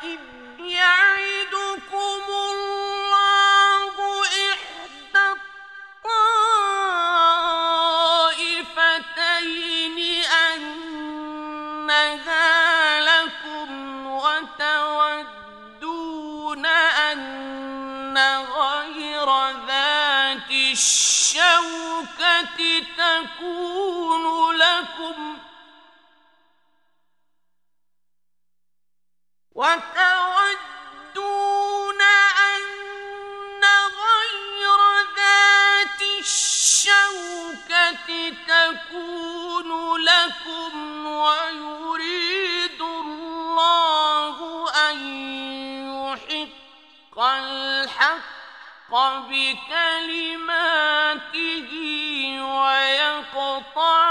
إذ يعدكم الله إحدى الطائفتين أنها لكم وتودون أن غير ذات الشوكة تكون لكم ويريد الله أن يحق الحق بكلماته ويقطع